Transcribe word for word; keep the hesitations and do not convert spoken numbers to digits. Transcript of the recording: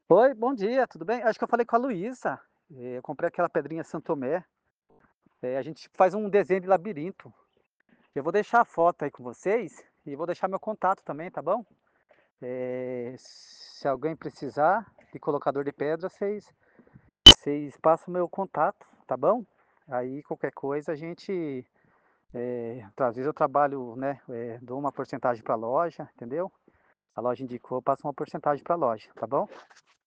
Oi, bom dia, tudo bem? Acho que eu falei com a Luísa. Eh, eu comprei aquela pedrinha Santomé. Eh, a gente faz um desenho de labirinto. Eu vou deixar a foto aí com vocês e vou deixar meu contato também, tá bom? Eh, se alguém precisar de colocador de pedra, vocês vocês passam meu contato, tá bom? Aí qualquer coisa a gente, eh, às vezes eu trabalho, né, eh, dou uma porcentagem para a loja, entendeu? A loja indicou, eu passo uma porcentagem para a loja, tá bom?